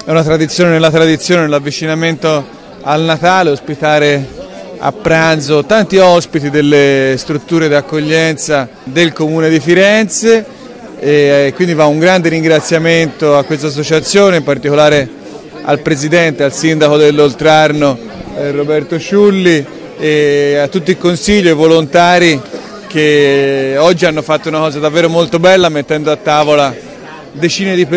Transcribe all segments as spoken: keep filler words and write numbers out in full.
è una tradizione nella tradizione, nell'avvicinamento al Natale, ospitare a pranzo tanti ospiti delle strutture di accoglienza del Comune di Firenze, e quindi va un grande ringraziamento a questa associazione, in particolare al Presidente, al Sindaco dell'Oltrarno eh, Roberto Sciulli, e a tutti il Consiglio e i volontari che oggi hanno fatto una cosa davvero molto bella, mettendo a tavola decine di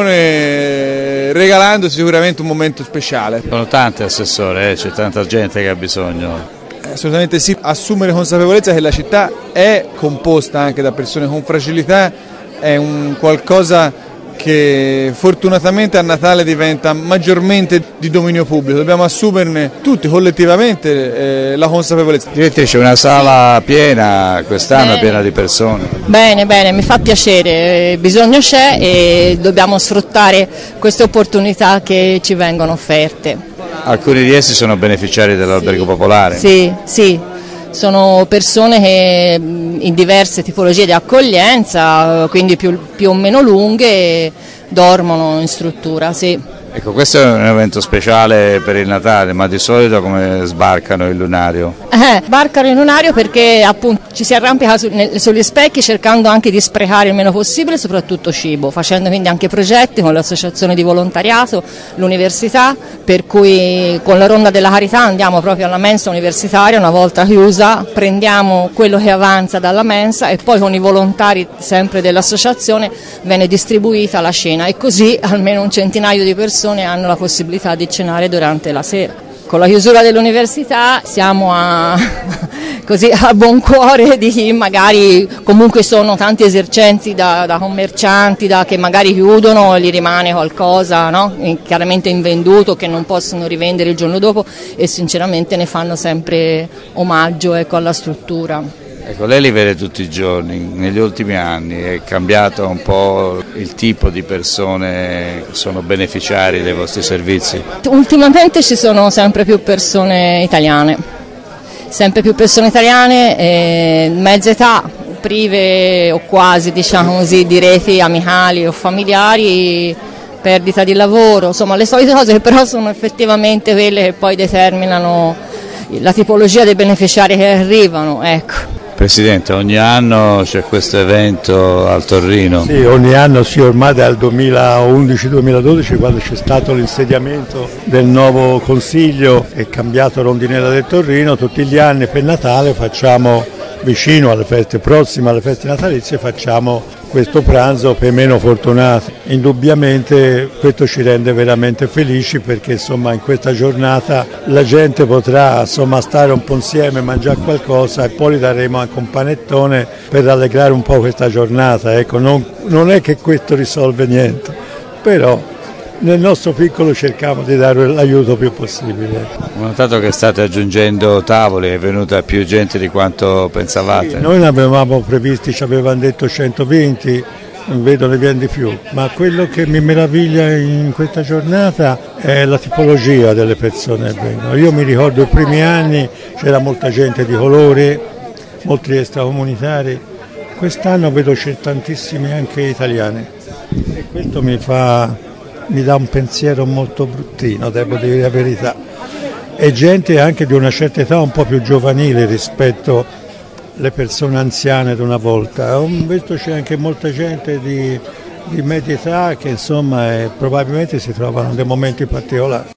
persone, regalando sicuramente un momento speciale. Sono tante, Assessore, eh? C'è tanta gente che ha bisogno. Assolutamente sì, assumere consapevolezza che la città è composta anche da persone con fragilità è un qualcosa che fortunatamente a Natale diventa maggiormente di dominio pubblico. Dobbiamo assumerne tutti collettivamente eh, la consapevolezza. Direttrice, una sala piena quest'anno, piena di persone. Bene, bene, mi fa piacere, bisogno c'è e dobbiamo sfruttare queste opportunità che ci vengono offerte. Alcuni di essi sono beneficiari dell'albergo popolare. Sì, sì. Sono persone che in diverse tipologie di accoglienza, quindi più, più o meno lunghe, dormono in struttura, sì. Ecco, questo è un evento speciale per il Natale, ma di solito come sbarcano il lunario? Eh, sbarcano il lunario perché appunto ci si arrampica su, nel, sugli specchi cercando anche di sprecare il meno possibile, soprattutto cibo, facendo quindi anche progetti con l'associazione di volontariato, l'università, per cui con la Ronda della Carità andiamo proprio alla mensa universitaria, una volta chiusa, prendiamo quello che avanza dalla mensa e poi con i volontari sempre dell'associazione viene distribuita la cena e così almeno un centinaio di persone hanno la possibilità di cenare durante la sera. Con la chiusura dell'università siamo a, così, a buon cuore di chi magari comunque sono tanti esercenti da, da commercianti da, che magari chiudono e gli rimane qualcosa, no? Chiaramente invenduto che non possono rivendere il giorno dopo e sinceramente ne fanno sempre omaggio, ecco, alla struttura. Ecco, lei li vede tutti i giorni, negli ultimi anni è cambiato un po' il tipo di persone che sono beneficiari dei vostri servizi? Ultimamente ci sono sempre più persone italiane, sempre più persone italiane, eh, mezza età, prive o quasi, diciamo così, di reti amicali o familiari, perdita di lavoro, insomma le solite cose che però sono effettivamente quelle che poi determinano la tipologia dei beneficiari che arrivano, ecco. Presidente, ogni anno c'è questo evento al Torrino? Sì, ogni anno sì, ormai dal duemilaundici duemiladodici, quando c'è stato l'insediamento del nuovo Consiglio e cambiato Rondinella del Torrino, tutti gli anni per Natale facciamo, vicino alle feste prossime, alle feste natalizie, facciamo questo pranzo per i meno fortunati. Indubbiamente questo ci rende veramente felici perché insomma in questa giornata la gente potrà insomma stare un po' insieme, mangiare qualcosa e poi gli daremo anche un panettone per rallegrare un po' questa giornata. Ecco, non, non è che questo risolve niente, però nel nostro piccolo cerchiamo di dare l'aiuto più possibile. Ho notato che state aggiungendo tavoli, è venuta più gente di quanto pensavate. Sì, noi ne avevamo previsti, ci avevano detto centoventi, vedo ne viene di più, ma quello che mi meraviglia in questa giornata è la tipologia delle persone che vengono. Io mi ricordo i primi anni c'era molta gente di colore, molti extracomunitari, quest'anno vedo c'è tantissimi anche italiani e questo mi fa... mi dà un pensiero molto bruttino, devo dire la verità, e gente anche di una certa età un po' più giovanile rispetto alle persone anziane di una volta. Ho visto c'è anche molta gente di, di media età che insomma eh, probabilmente si trovano in dei momenti particolari.